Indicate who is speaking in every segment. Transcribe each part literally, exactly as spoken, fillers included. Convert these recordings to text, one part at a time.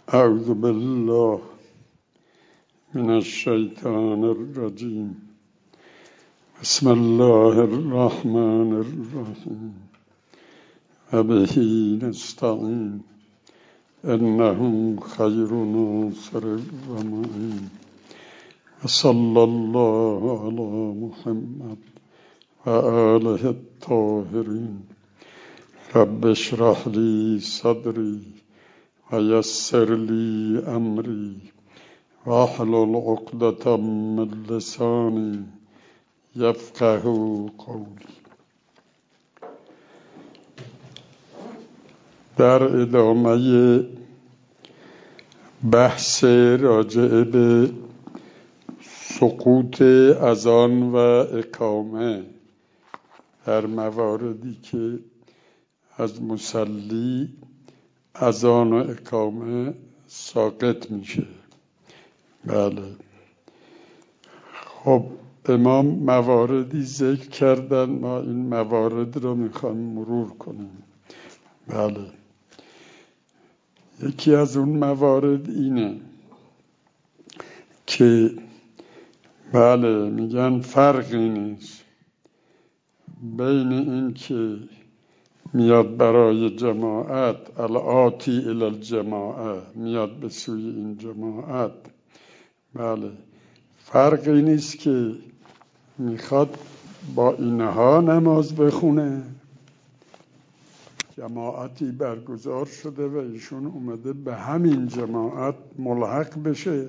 Speaker 1: اعوذ بالله من الشیطان الرجیم بسم الله الرحمن الرحیم و به نستعین انه خیر ناصر و معین و صلی الله علی محمد و آله الطاهرین رب اشرح لی صدری و یسر لی امری واحلل عقدة من لسانی یفقهوا قولی. در ادامه بحث راجع به سقوط اذان و اقامه در مواردی که از مصلی اذان و اقامه ساقط میشه. بله، خب امام مواردی ذکر کردن، ما این موارد رو میخوام مرور کنیم. بله، یکی از اون موارد اینه که بله میگن فرقی نیست بین این که میاد برای جماعت الآتی الی الجماعه، میاد به سوی این جماعت، بله فرقی نیست که میخواد با اینها نماز بخونه، جماعتی برگزار شده و ایشون اومده به همین جماعت ملحق بشه،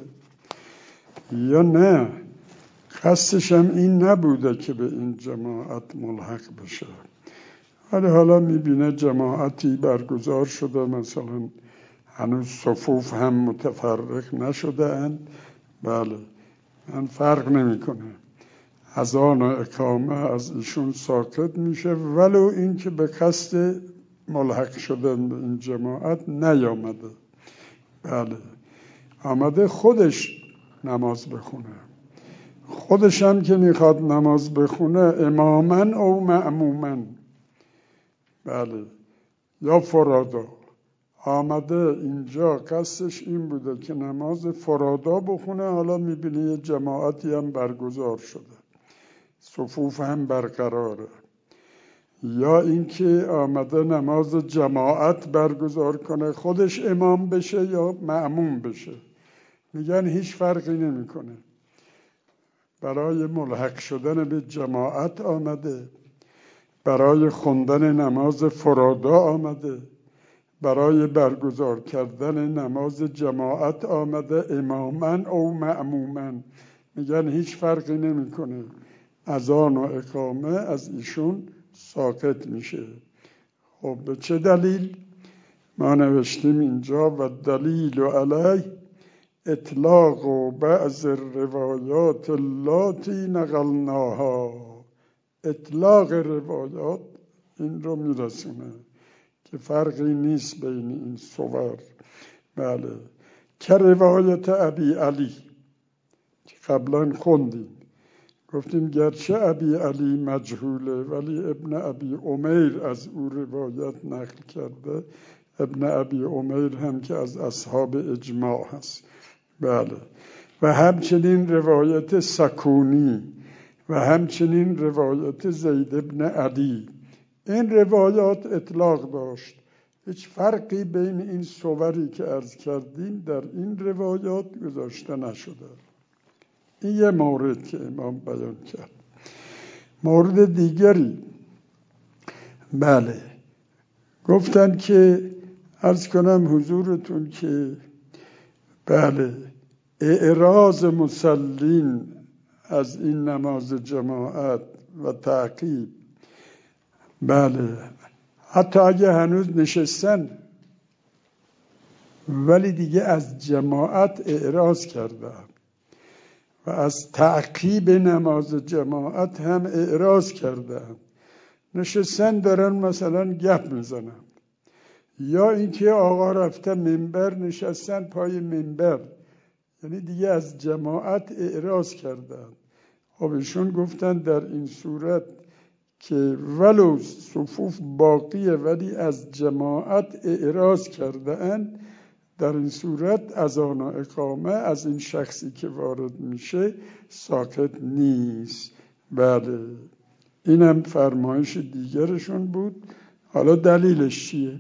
Speaker 1: یا نه قصدش هم این نبوده که به این جماعت ملحق بشه، ولی حالا میبینه جماعتی برگزار شده، مثلا هنوز صفوف هم متفرق نشده اند، بله من فرق نمیکنه، اذان و اقامه از ایشون ساقط میشه ولو این که به قصد ملحق شدن به این جماعت نیامده، بله آمده خودش نماز بخونه، خودش هم که میخواد نماز بخونه امامن او معمومن، بله یا فرادا آمده اینجا قصدش این بوده که نماز فرادا بخونه، حالا میبینی یه جماعتی هم برگزار شده، صفوف هم برقراره، یا اینکه آمده نماز جماعت برگزار کنه، خودش امام بشه یا معموم بشه، میگن هیچ فرقی نمیکنه، برای ملحق شدن به جماعت آمده، برای خوندن نماز فرادا آمده، برای برگزار کردن نماز جماعت آمده، امامن او معمومن، میگن هیچ فرقی نمیکنه، اذان و اقامه از ایشون ساقط میشه. خب به چه دلیل؟ ما نوشتیم اینجا و دلیل علیه اطلاق و بعض روایات اللاتی نقلناها، اطلاق روایات این رو میرسونه که فرقی نیست بین این صور، بله که روایت ابی علی که قبلا خوندیم، گفتیم گرچه ابی علی مجهوله ولی ابن ابی عمیر از او روایت نقل کرده، ابن ابی عمیر هم که از اصحاب اجماع هست، بله و همچنین روایت سکونی و همچنین روایت زید ابن علی، این روایات اطلاق داشت، هیچ فرقی بین این صوری که عرض کردیم در این روایات گذاشته نشده. این یه مورد که امام بیان کرد. مورد دیگری، بله گفتن که عرض کنم حضورتون که بله اعراض مسلین از این نماز جماعت و تعقیب، بله حتی اگه هنوز نشستن ولی دیگه از جماعت اعراض کردن و از تعقیب نماز جماعت هم اعراض کردن، نشستن دارن مثلا گپ میزنن، یا اینکه آقا رفته منبر نشستن پای منبر، یعنی دیگه از جماعت اعراض کردن. خب ایشون گفتن در این صورت که ولو صفوف باقیه ولی از جماعت اعراض کرده اند، در این صورت اذان و اقامه از این شخصی که وارد میشه ساقط نیست. بله، اینم فرمایش دیگرشون بود. حالا دلیلش چیه؟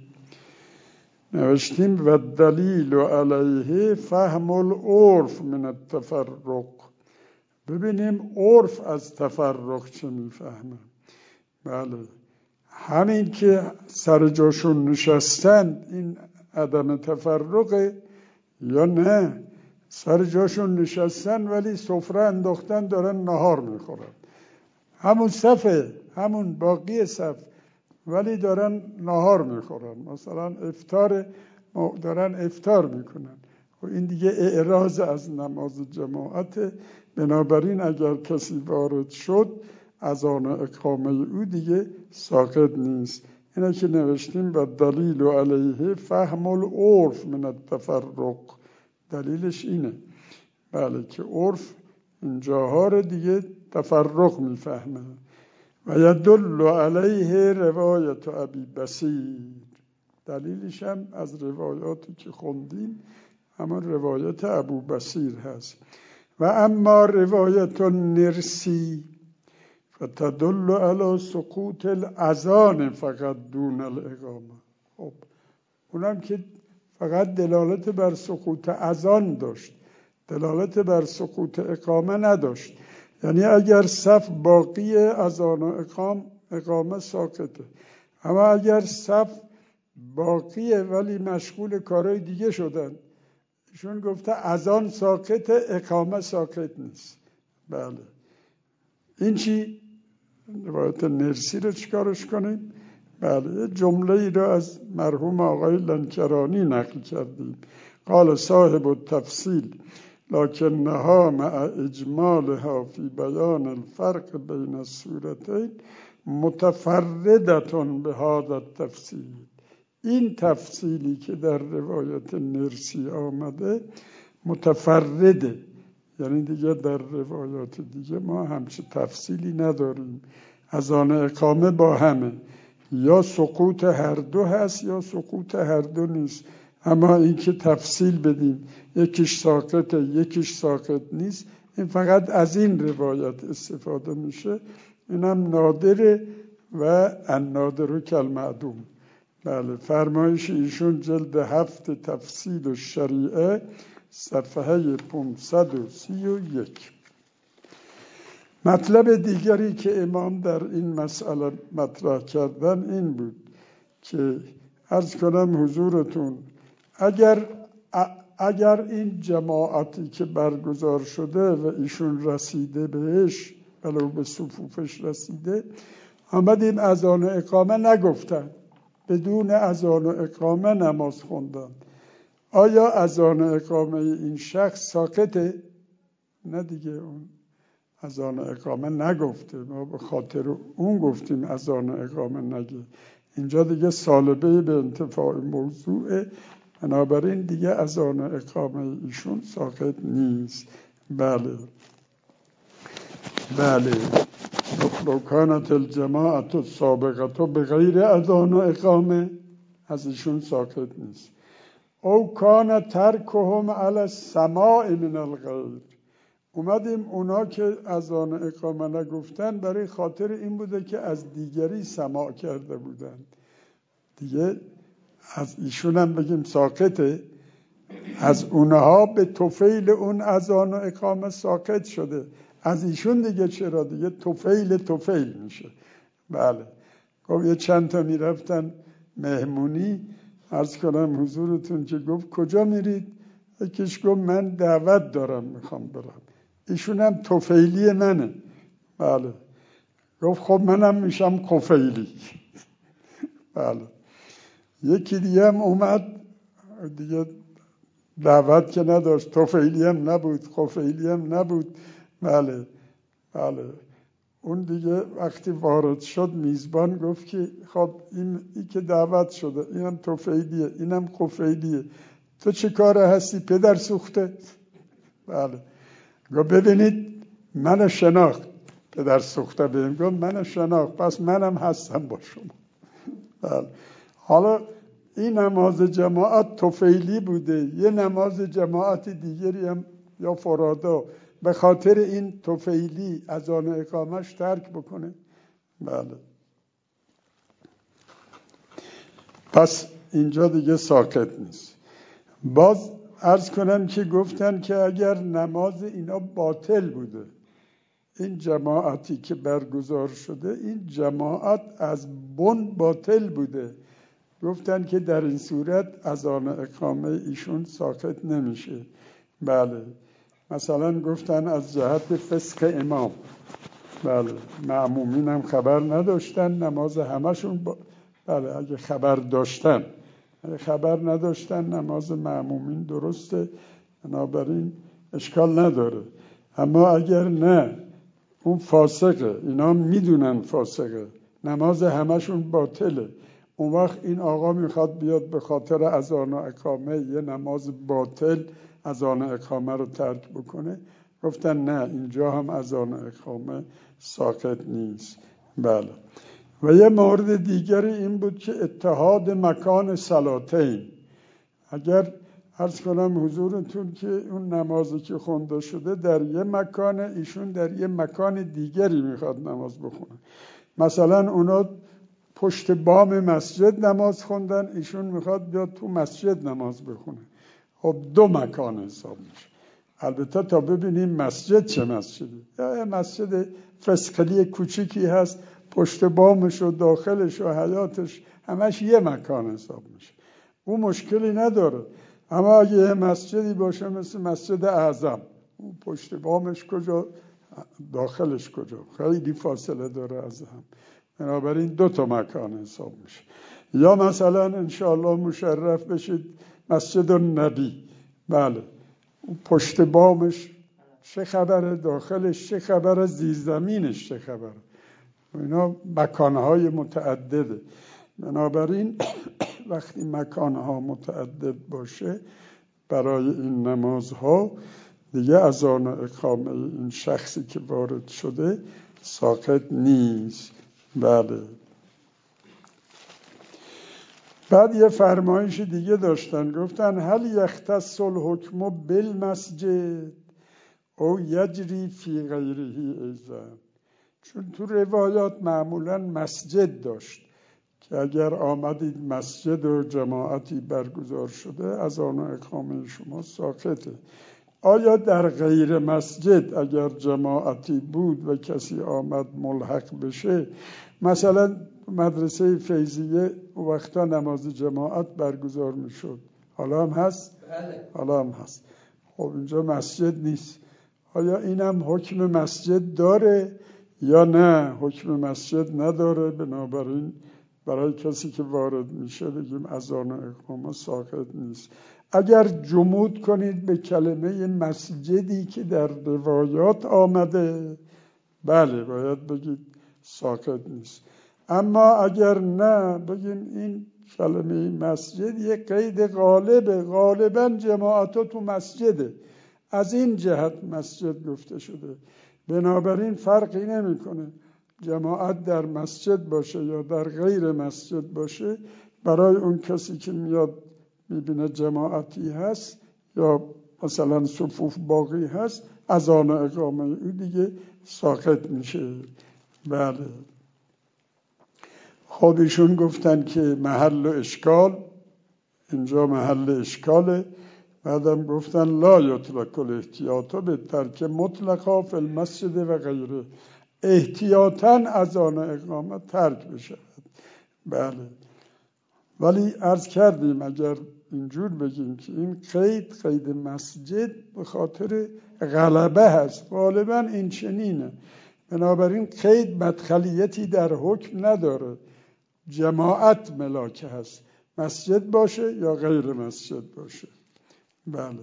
Speaker 1: نوشتیم و دلیل علیه فهم العرف من التفرق. ببینیم عرف از تفرق چه میفهمه. بله، همین که سر جاشون نشستن این عدم تفرقه یا نه؟ سر جاشون نشستن ولی سفره انداختن دارن نهار میخورن، همون صفه، همون باقی صف، ولی دارن نهار میخورن، مثلا افطار دارن افطار میکنن. و این دیگه اعراض از نماز جماعت. بنابراین اگر کسی وارد شد اذان و اقامه او دیگه ساقط نیست. اینا که نوشتیم و دلیل علیه فهم العرف من التفرق. دلیلش اینه بله که عرف اینجاها رو دیگه تفرق میفهمه. و یدل علیه روایت ابی بصیر. دلیلش هم از روایاتی که خوندیم همون روایت ابو بصیر هست. و اما روایت النرسی فتدل علی سقوط الاذان فقط دون الاقامه. خب اونم که فقط دلالت بر سقوط اذان داشت، دلالت بر سقوط اقامه نداشت. یعنی اگر صف باقی اذان و اقام اقامه ساقطه، اما اگر صف باقیه ولی مشغول کارهای دیگه شدن، ایشون گفته اذان ساقطه اقامه ساقط نیست. بله، این چی؟ روایت نرسی رو چیکارش کنیم؟ بله، جمله ای رو از مرحوم آقای لنکرانی نقل کردیم. قال صاحب التفصیل لکنها مع اجمالها فی بیان الفرق بین الصورتین متفردتون به هذا التفصیل. این تفصیلی که در روایت نرسی آمده متفرده، یعنی دیگه در روایات دیگه ما همچه تفصیلی نداریم. اذان اقامه با همه، یا سقوط هر دو هست یا سقوط هر دو نیست. اما این که تفصیل بدیم یکیش ساقطه یکیش ساقط نیست، این فقط از این روایت استفاده میشه. اینم نادره و النادر کالمعدوم. بله، فرمایش ایشون جلد هفت تفصیل و شریعه صفحه پانصد و سی و یک. مطلب دیگری که امام در این مسئله مطرح کردن این بود که عرض کنم حضورتون اگر اگر این جماعتی که برگزار شده و ایشون رسیده بهش، ولو به صفوفش رسیده، آمدیم اذان و اقامه نگفتن، بدون اذان و اقامه نماز خوندن، آیا اذان و اقامه این شخص ساقطه؟ نه دیگه، اون اذان و اقامه نگفته، ما به خاطر اون گفتیم اذان و اقامه نگه. اینجا دیگه سالبه به انتفاع موضوع، بنابراین دیگه اذان و اقامه ایشون ساقط نیست. بله بله لو کانت الجماعت السابقه بغیر اذان و اقامه، از ایشون ساقط نیست. او کان ترکهم علی السماع من الغیر. اومدیم اونا که اذان و اقامه نگفتن برای خاطر این بوده که از دیگری سماع کرده بودن، دیگه از ایشون هم بگیم ساقطه، از اونها به طفیل اون اذان و اقامه ساقط شده، از ایشون دیگه چرا؟ دیگه طفیل طفیل میشه. بله، گفت یه چند تا میرفتن مهمونی، عرض کنم حضورتون که گفت کجا میرید؟ یکیش گفت من دعوت دارم میخوام برم، ایشون هم طفیلی منه. بله، گفت خب منم میشم کفیلی. بله، یکی دیگه هم اومد، دیگه دعوت که نداشت، طفیلی هم نبود کفیلی هم نبود. بله بله، اون دیگه وقتی وارد شد میزبان گفت که خب این ای که دعوت شده اینم طفیلیه اینم کفیلیه، تو چه کاره هستی پدر سوخته؟ بله، گفت ببینید من شناخت، پدر سوخته بهم گفت من شناخت، پس منم هستم با شما. بله، حالا این نماز جماعت طفیلی بوده، یه نماز جماعت دیگری هم یا فرادا به خاطر این طفیلی اذان و اقامش ترک بکنه. بله. پس اینجا دیگه ساکت نیست. باز عرض کنم که گفتن که اگر نماز اینا باطل بوده، این جماعتی که برگزار شده این جماعت از بن باطل بوده، گفتن که در این صورت اذان اقامه ایشون ساکت نمیشه. بله. مثلا گفتن از جهت فسق امام، بله، مأمومین هم خبر نداشتن نماز همشون با... بله اگه خبر داشتن، اگه خبر نداشتن نماز مأمومین درسته، بنابراین اشکال نداره. اما اگر نه اون فاسقه، اینا میدونن فاسقه، نماز همشون باطله، اون وقت این آقا میخواد بیاد به خاطر اذان و اقامه یه نماز باطل اذان و اقامه رو ترک بکنه. گفتن نه، اینجا هم اذان و اقامه ساکت نیست. بله. و یه مورد دیگری این بود که اتحاد مکان صلاتین. اگر عرض کنم حضورتون که اون نمازی که خونده شده در یه مکان، ایشون در یه مکان دیگری میخواد نماز بخونه. مثلا اونا پشت بام مسجد نماز خوندن، ایشون میخواد بیاد تو مسجد نماز بخونه. خب دو مکان حساب میشه. البته تا ببینیم مسجد چه مسجدی، یا مسجد فسقلی کوچیکی هست، پشت بامش و داخلش و حیاتش همش یه مکان حساب میشه، اون مشکلی نداره. اما اگه یه مسجدی باشه مثل مسجد اعظم، اون پشت بامش کجا، داخلش کجا، خیلی فاصله داره از هم، بنابراین دو تا مکان حساب میشه. یا مثلا انشاءالله مشرف بشید مسجد النبی، بله، اون پشت بامش چه خبره، داخلش چه خبره، زیرزمینش چه خبره، اینا مکانهای متعدده. بنابراین وقتی مکانها متعدد باشه برای این نمازها دیگه اذان و اقامه این شخصی که وارد شده ساکت نیست. بله. بعد یه فرمایش دیگه داشتن، گفتن هل یختص الحکم بالمسجد او یجری فی غیره ایضا. چون تو روایات معمولا مسجد داشت که اگر آمدید مسجد و جماعتی برگزار شده اذان و اقامه شما ساکته. آیا در غیر مسجد اگر جماعتی بود و کسی آمد ملحق بشه، مثلا مدرسه فیضیه وقتا نماز جماعت برگزار میشد، حالا هم هست؟ بله. حالا هم هست. خب اینجا مسجد نیست، آیا اینم حکم مسجد داره یا نه؟ حکم مسجد نداره، بنابراین برای کسی که وارد میشه بگیم اذان و اقامه ساکت نیست. اگر جمود کنید به کلمه مسجدی که در روایات آمده، بله باید بگید ساکت نیست. اما اگر نه بگیم این کلمه مسجد یک قید غالبه، غالبا جماعتا تو مسجده، از این جهت مسجد گفته شده، بنابراین فرقی نمیکنه جماعت در مسجد باشه یا در غیر مسجد باشه. برای اون کسی که میاد میبینه جماعتی هست یا مثلا صفوف باقی هست، اذان و اقامه او دیگه ساکت میشه. بله. خب ایشون گفتن که محل اشکال، اینجا محل اشکاله. بعدم گفتن لا یطلق الاحتیاط به ترک مطلقا فی المسجد و غیره، احتیاطاً اذان و اقامه ترک بشه. بله. ولی عرض کردیم اگر اینجور بگیم که این قید قید مسجد به خاطر غلبه هست، غالبا این چنینه، بنابراین قید مدخلیتی در حکم نداره، جماعت ملاکه هست، مسجد باشه یا غیر مسجد باشه. بله.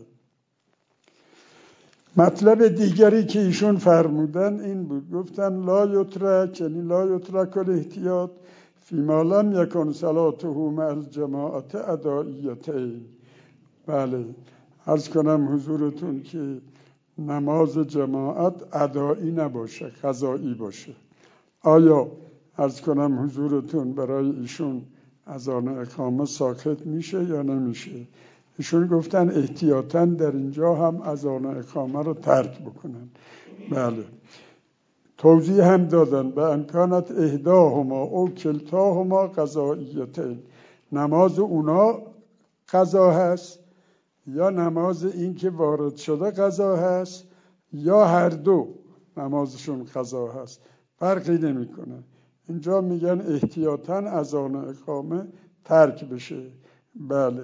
Speaker 1: مطلب دیگری که ایشون فرمودن این بود، گفتن لا یترک، یعنی لا یترک الاحتیاط فیما لم یکن صلاته مع الجماعت ادائیتین. بله. عرض کنم حضورتون که نماز جماعت ادائی نباشه، قضایی باشه. آیا عرض کنم حضورتون برای ایشون اذان اقامه ساکت میشه یا نمیشه. ایشون گفتن احتیاطاً در اینجا هم اذان اقامه رو ترک بکنن. بله. توضیح هم دادن به امکانت احداهما او کلتاهما قضائیتین، نماز اونا قضا هست یا نماز این که وارد شده قضا هست یا هر دو نمازشون قضا هست، فرقی نمیکنه. اینجا میگن احتیاطاً اذان اقامه ترک بشه. بله.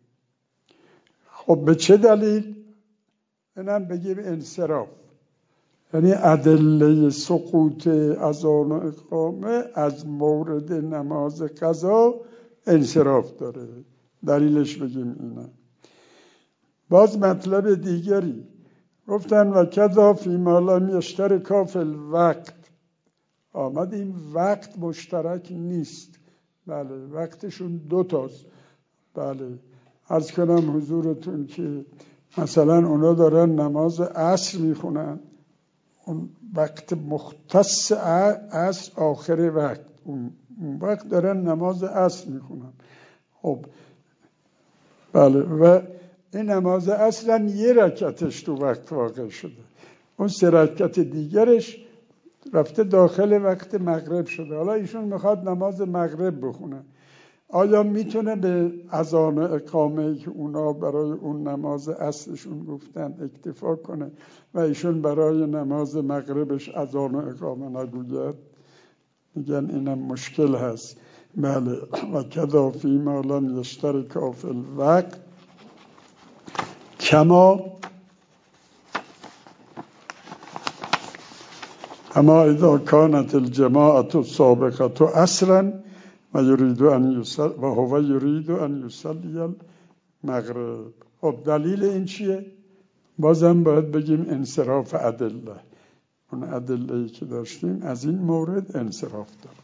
Speaker 1: خب به چه دلیل؟ اینم بگیم انصراف، یعنی ادله سقوط اذان و اقامه از مورد نماز قضا انصراف داره. دلیلش بگیم اینه. باز مطلب دیگری گفتن و کذا فیما لم یشترکا فی الوقت، آمد این وقت مشترک نیست. بله وقتشون دو تاست. بله عرض کنم حضورتون که مثلا اونا دارن نماز عصر میخونن، اون وقت مختص عصر آخر وقت، اون وقت دارن نماز عصر میخونن. خب بله و این نماز عصر یه رکعتش تو وقت واقع شده، اون سه رکعت دیگرش رفته داخل وقت مغرب شده. حالا ایشون میخواد نماز مغرب بخونه، آیا میتونه به اذان اقامه که اونا برای اون نماز عصرشون گفتن اکتفا کنه و ایشون برای نماز مغربش اذان اقامه نگوید؟ میگن اینم مشکل هست. بله و کذا فیما لم یشترکا فی الوقت کما اما اذا كانت الجماعة السابقة عصرا و یرید ان یصلی و هو یرید ان یصلی المغرب. خب دلیل این چیه؟ بازم باید بگیم انصراف ادله. اون ادله‌ای که داشتیم از این مورد انصراف داد.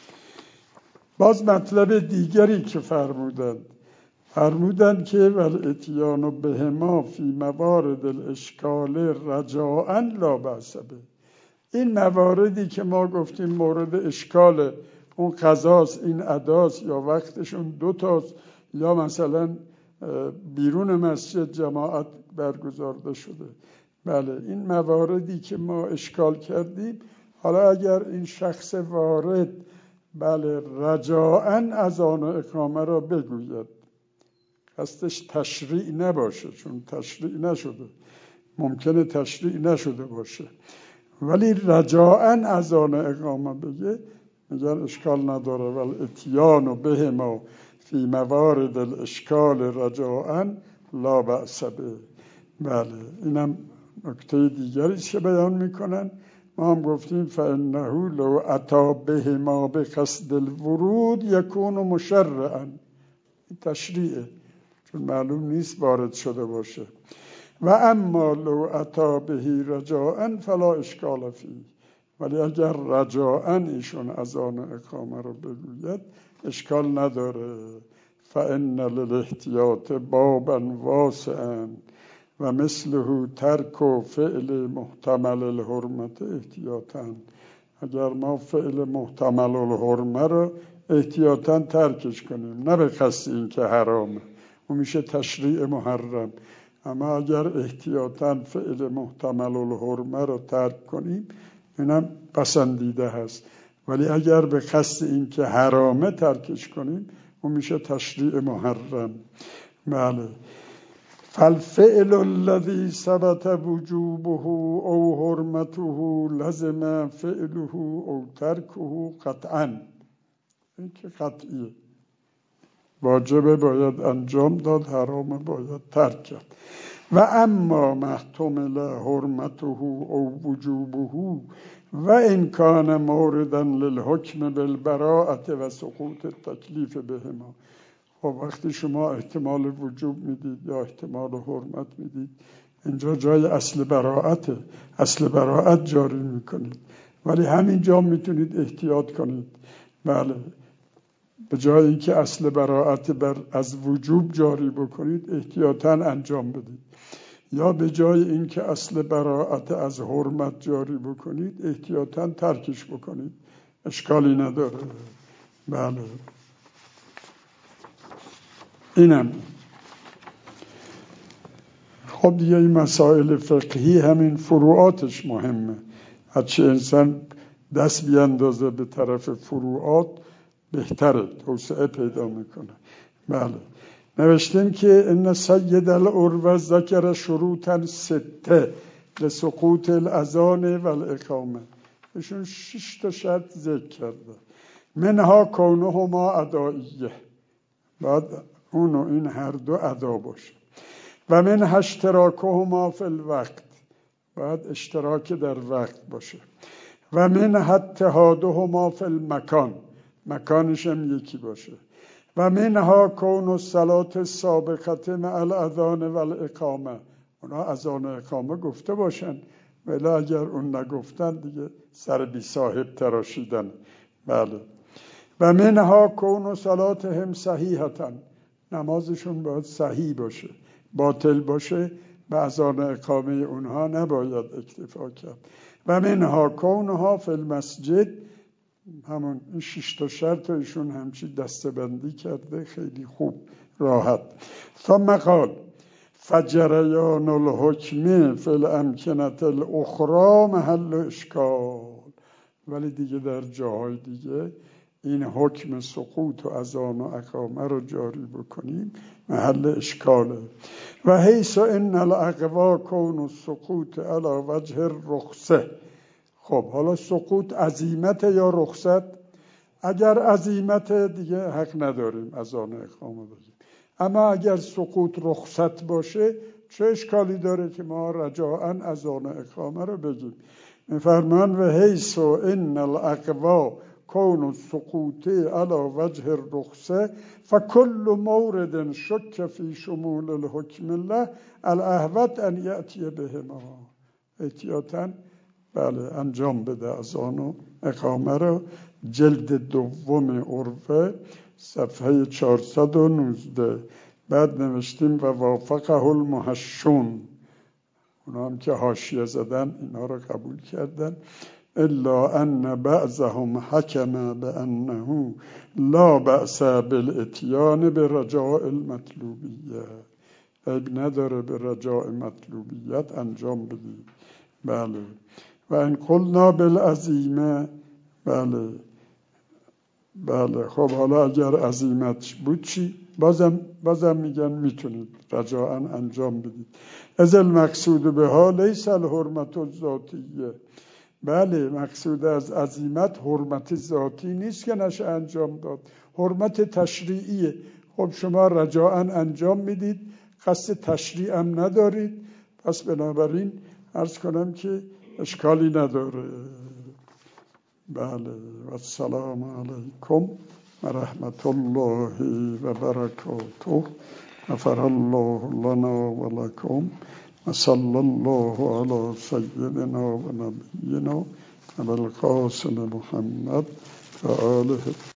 Speaker 1: باز مطلب دیگری که فرمودند فرمودند که والاتیان بهما فی موارد الاشکال رجاء لا بأس به. این مواردی که ما گفتیم مورد اشکال، اون قضاست، این اداست، یا وقتشون دو تاست، یا مثلا بیرون مسجد جماعت برگزارده شده. بله این مواردی که ما اشکال کردیم، حالا اگر این شخص وارد بله رجاءً اذان و اقامه را بگوید، قصدش تشریع نباشه، چون تشریع نشده، ممکنه تشریع نشده باشه، ولی رجاءً اذان و اقامه بگه، میگن اشکال نداره. ولی اتیان بهما فی موارد الاشکال رجاءً لا بأس به. بله اینم نکته دیگری که بیان میکنن. ما هم گفتیم فانه لو اتی بهما بقصد الورود یکون مشرعا، تشریعه چون معلوم نیست وارد شده باشه. و اما لو اتی بهی رجاءً فلا اشکال فیه، ولی اگر رجاءً ایشون اذان و اقامه رو بگوید اشکال نداره. فان للاحتیاط بابا واسعا و مثله ترک و فعل محتمل الحرمت احتیاطاً. اگر ما فعل محتمل الحرمه رو احتیاطاً ترکش کنیم، نه به قصد این که حرامه، اون میشه تشریع محرم. اما اگر احتیاطاً فعل محتمل الحرمه رو ترک کنیم، اینم پسندیده هست. ولی اگر به قصد این که حرامه ترکش کنیم، اون میشه تشریع محرم. بله. فالفعل الذي ثبت وجوبه او حرمته لزم فعله او ترکه قطعا. این که قطعیه، واجبه باید انجام داد، حرامه باید ترک کرد. و اما محتمل حرمته او وجوبه و ان کان موردا للحکم بالبراءة و سقوط التکلیف بهما. خب وقتی شما احتمال وجوب میدید یا احتمال حرمت میدید، اینجا جای اصل براءته، اصل براءت جاری میکنید، ولی همینجا میتونید احتیاط کنید. بله به جای اینکه اصل براءت بر از وجوب جاری بکنید، احتیاطاً انجام بدید، یا به جای اینکه اصل براءت از حرمت جاری بکنید، احتیاطاً ترکش بکنید، اشکالی نداره. بله اینم. خب دیگه این مسائل فقهی همین فروعاتش مهمه. هرچی انسان دست بیاندازه به طرف فروعات بهتره، توسعه پیدا میکنه. بله. نوشتیم که ان سید العروة ذکر شروطا سته لسقوط الاذان و الاقامه. ایشون شش تا شرط ذکر کرده. منها کونهما ادائیه، بعد اون و این هر دو ادا باشه. و من اشتراکهما فی الوقت، بعد اشتراک در وقت باشه. و من اتحادهما فی المکان، مکانش هم یکی باشه. و منها کون الصلاة السابقة مع الاذان و الاقامه، اونا اذان و اقامه گفته باشن، ولی اگر اون نگفتن دیگه سر بی صاحب تراشیدن. بله. و منها کون صلاتهم صحیحة، نمازشون باید صحیح باشه، باطل باشه به اذان و اقامه اونها نباید اکتفا کرد. و منها کونها فی المسجد، همون این شش تا شرط ایشون همچی دستبندی کرده، خیلی خوب راحت. ثم قال فجریان الحکم فی الامکنة الاخرى محل اشکال، ولی دیگه در جاهای دیگه این حکم سقوط و اذان و اقامه رو جاری بکنیم محل اشکاله. و حیث ان الاقوا کون السقوط علی وجه الرخصه. خب حالا سقوط عزیمت یا رخصت؟ اگر عزیمت دیگه حق نداریم اذان و اقامه بگیم، اما اگر سقوط رخصت باشه چه اشکالی داره که ما رجاءً اذان و اقامه رو بگیم؟ میفرمان و حیث ان الاقوا کون السقوط علی وجه الرخصه فکل مورد شک فی شمول الحکم الله الاحوط ان یأتی بهما. احتیاطاً بله انجام بده اذان و اقامه رو. جلد دوم عروة صفحه چهارصد و نوزده. بعد نوشتیم و وافقه المحشون، اونا هم که حاشیه زدن اینا رو قبول کردن. الا ان بعضهم حکم بانه لا بأس بالاتیان برجاء المطلوبیه، عیب نداره به رجاء مطلوبیت انجام بدید. بله. و ان قلنا بالعزیمه، بله بله خب حالا اگر عزیمت بود چی؟ بازم بازم میگن میتونید رجاءً انجام بدید. از المقصود به ها لیس الحرمت الذاتیه. بله مقصود از عزیمت حرمت ذاتی نیست که نشه انجام داد، حرمت تشریعیه. خب شما رجاءً انجام میدید، قصد تشریع هم ندارید، پس بنابراین عرض کنم که اشکالی نداره. بله. و السلام علیکم و رحمت الله و برکاته. غفر الله لنا و لکم و صلی الله علی سیدنا و نبینا ابوالقاسم محمد و آله.